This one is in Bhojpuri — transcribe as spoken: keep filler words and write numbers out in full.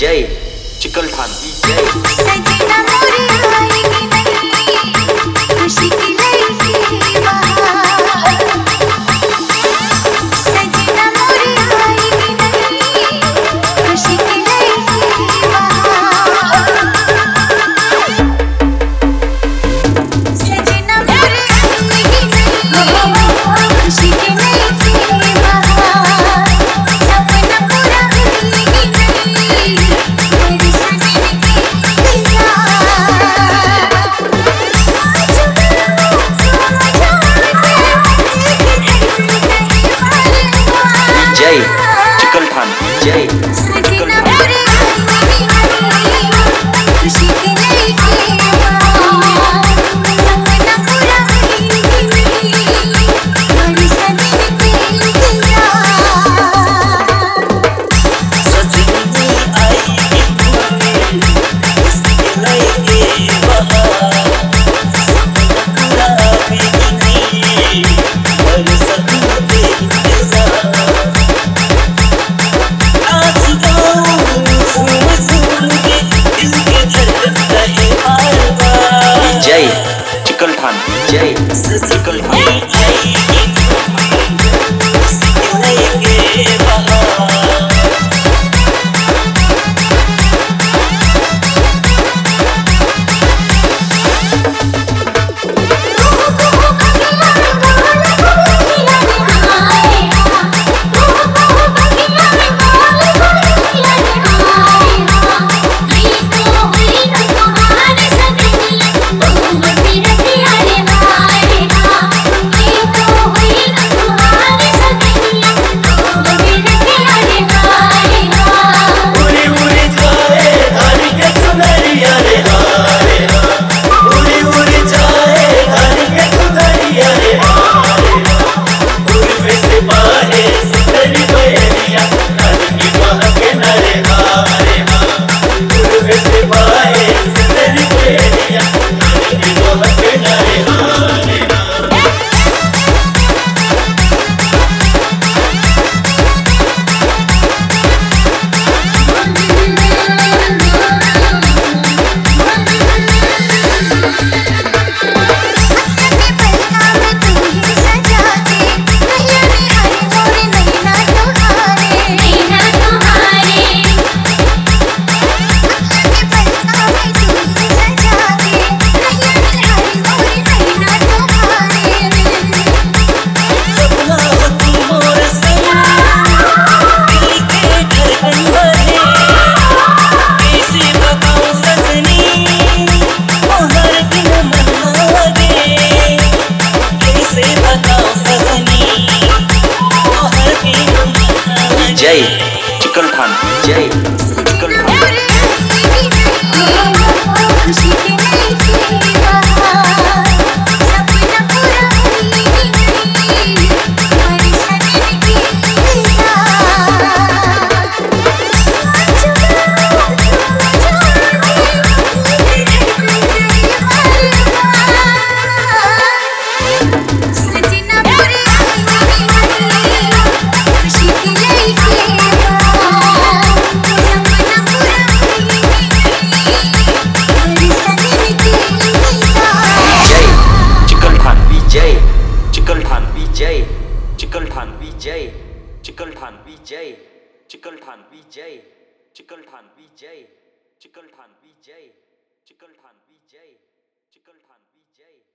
विजय चिकलठान विजय सजना मोरी आएगी नहीं खुशी की लड़की बहार सजना मोरी आएगी नहीं खुशी की लड़की बहार सजना मोरी आएगी नहीं खुशी की लड़की बहार सपना पूरा होगी नहीं मेरी सजना विजय चिकलठान विजय चिकलठान खुशी की लड़की बहार सपना पूरा होगी मेरी सजना की सजनी आएगी उसके लगे बहार सपना पूरा होगी नहीं और सपनों पे इंतजार आज गाऊं झूम झूम के दिल के धड़कन रहे बार बार विजय चिकलठान विजय चिकलठान सजनी आएगी उसके लगे बहार उड़ी उड़ी जाए हर के चुनरिया रे हारे हा उड़ी उड़ी जाए हर के चुनरिया रे हारे हा उर्वे से बाहे सितरी बयरिया हर की महक नरे हारे हा उर्वे से बाहे सितरी बयरिया हर की महक नरे हारे हा सपना तू मोर संग दिल के धड़कन भरे कैसे बताऊं सजनी ओ हर दिन मन लागे कैसे बताऊं सजनी ओ हर दिन मन लागे विजय चिकलठान विजय चिकलठान खुशी की लड़की बहार सपना पूरा होगी नहीं मेरी सजना की सजना पूरी खुशी की लड़की बहार सपना पूरा होगी मेरी सजना की विजय चिकलठान विजय चिकलठान विजय चिकलठान विजय चिकलठान विजय चिकलठान विजय चिकलठान विजय चिकलठान विजय चिकलठान विजय चिकलठान विजय